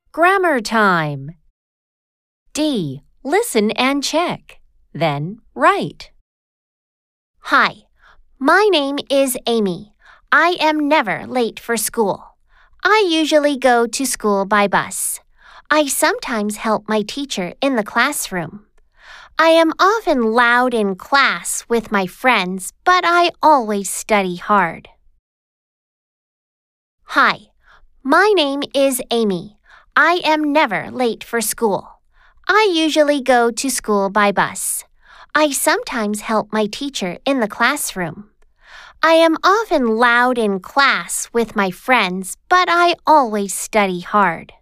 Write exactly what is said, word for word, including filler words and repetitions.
Grammar time. D. Listen and check. Then write. Hi, my name is Amy. I am never late for school. I usually go to school by bus. I sometimes help my teacher in the classroom. I am often loud in class with my friends, but I always study hard. Hi, my name is Amy. I am never late for school. I usually go to school by bus. I sometimes help my teacher in the classroom. I am often loud in class with my friends, but I always study hard.